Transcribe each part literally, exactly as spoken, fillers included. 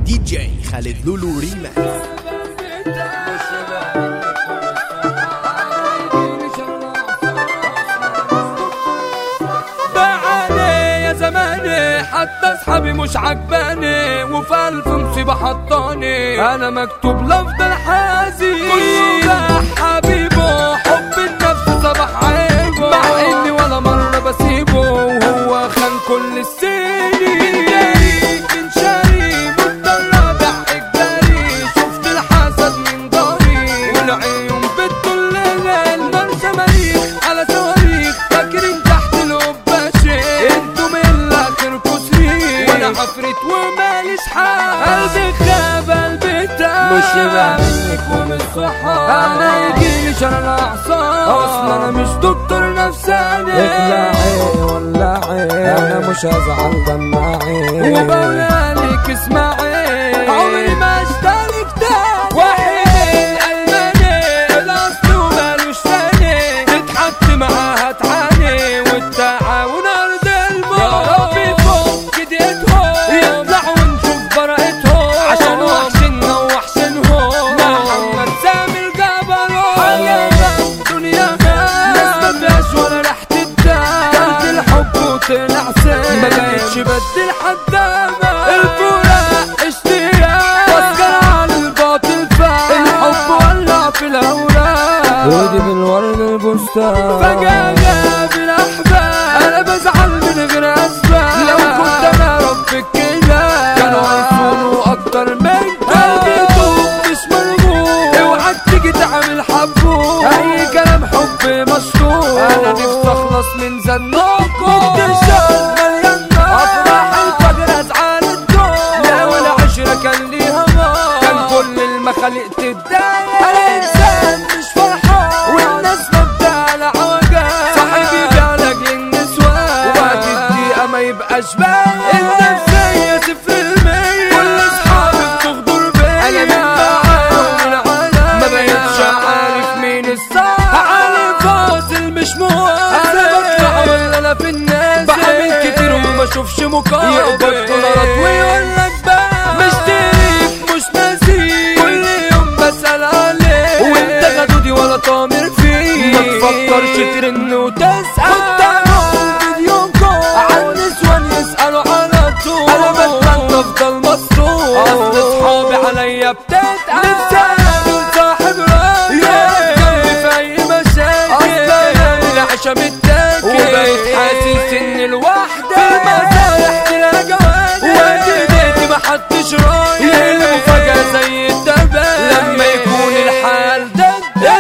دي جي خالد لولو ريماكس. بعاني يا زماني حتى اصحابي مش عجباني، وفي الف مصيبة حطاني انا مكتوب لافضل حزين. كله بقى حبيبه حب النفس صباح عيبه، مع اني ولا مرة بسيبه وهو خان كل السنين. من جاري من شاري مضطر ابيع اجباري، شفت الحسد من داري والعيون بتطل الليل مرسى مريخ على صواريخ، فاكرين تحت القباشة انتوا من الاخر كسرين وانا عفريت وماليش حال. قلبي خاب قلبي تاب مش يبقى منك ومن صحاب، انا يجيلي شلل اعصاب اصلا انا مش دكتور نفساني. اخلعي ولعي انا مش هزعل دمعي، وبقولك اسمعي عمري ما اشترك تاني. واحد الالماني الاصل ومالوش ثاني، تتحط معاها تعاني والتعاون ارض الموت. يا ربي فوق كديتهم يطلعوا ونشوف براءتهم، عشان وحشنا ووحشنهم محمد سامي الجبروت. حياة الدنيا ناس ما فيهاش ولا ريحة الدم، كانت الحب وطلع سام ما بقتش بدل حدامة. الفراق اشتياق تذكر على الباطل فات، الحب ولع في الاوراق ودي بالورد البستان. فجأة جاب الاحباب انا بزعل من غير اسباب، لو كنت انا ربك كده كانوا هيصونوا اكتر من قلبي طوب مش مرغوب. اوعى تيجي تعمل حبوب اي كلام حب مشروب، انا نفسي اخلص من زنوكم. اكتشاف مليان نار افراح الفجر ازعال الدور، لا ولا عشرة كان ليها نار، كان كل المخالق تتضايق. انا انسان مش فرحان والناس مبدأ على عوجات، صاحبي جالك للنسوان وقت الدقيقة ما يبقاش باين. النفسية صفر المية كل اصحابي بتغدر بيا، انا من معايا ومن عليا ما بقتش عارف مين الصح. علي فاصل مش مواصل، انا بطلع ولا انا في الناس بعمل كتير وما اشوفش مقابل. يقبض دولارات ويقولك بقى مش تاريخ مش ناسي، كل يوم بسأل عليك وانت غدودي ولا طامر فيه. ما تفكرش ترن وتسأل، كنت اعمل فيديو كول على النسوان يسألوا على طول، انا بتمنى افضل مصروف اصل اصحابي عليا بتتقل. نفسي اقابل صاحب راجل جنبي في اي مشاكل، اصلا انا من العشا متاكل وبقيت حاسس ان الوحدة في المسارح تلاقي جواكل، وادي بيتي محدش رايح المفاجأة زي الدباب لما يكون الحال ده.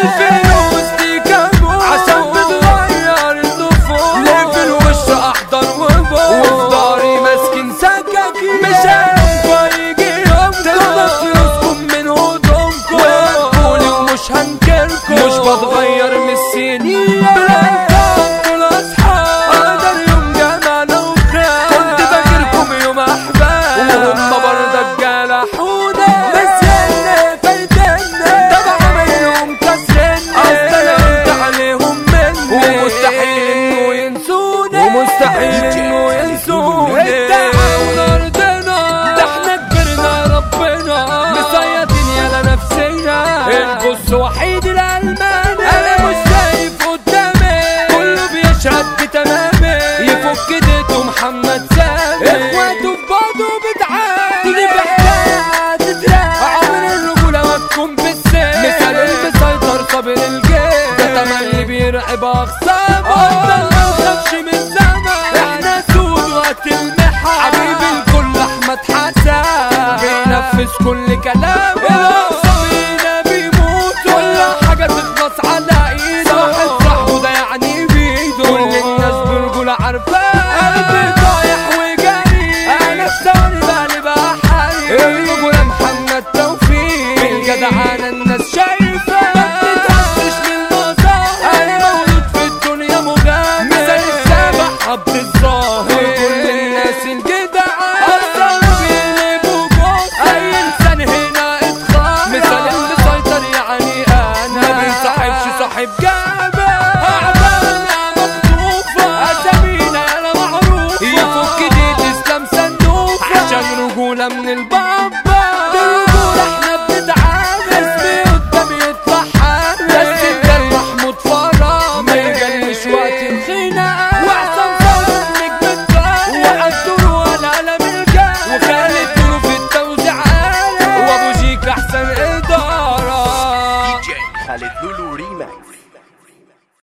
الفلوس دي كابوس عشان بتغير النفوس، ليه في الوش احضر وبوس وفي داري ماسكين سكاكين. مش هينفع يجي يوم تخلص فلوسكم من هدومكم وهتقولي ومش هنكركم، مش بتغير من السنين بلانكات دول اصحاب، قدر يوم جمعنا وخان كنت فاكركم يوم احباب وهم برضك جرحونا. بس اللي فايتنا طبعا عملهم كسرنا، اصل انا قلت عليهم مني ومستحيل انه ينسونا، ومستحيل انه ينسونا. التعاون ارضنا ده احنا كبرنا ربنا مسيطين يالا نفسنا. البص وحيد الالماني انا مش شايف قدامي كله بيشهد بتمامي، يفك ايديته محمد سامي اخواته في بعضه بتعاني. تيجي بحكاية تتراقى عمر الرجولة ما تكون بالسيف، مثال المسيطر صابر الجيش ده تملي بيراقب اخصامه، افضل ما نخافش من زمان احنا سود وقت المحن. حبيبي الكل احمد حسن بينفذ كل كلامه، الاقصى بيموت كل حاجة تخلص على ايده، واحد صاحبه ده يعني بيده كل الناس برجولة عارفاه. قلبي طايح وجري انا في ثواني بقلب احري، الرجولة محمد توفيق بالجدعانة الناس شايفة ما بتتهزش من المظاهر، انا مولود في الدنيا مغامر مثال السابح عبد الظاهر، كل الناس الجدعان اصلا بيقلبوا جوز اي انسان هنا اتخان، مثال المسيطر يعني انا ما بيصاحبش صاحب جابه، اعمالنا مخطوفة اسامينا يالا معروفة، يفك دي تسلم صندوقة عشان رجولة من البابا. خالد لولو ريماكس.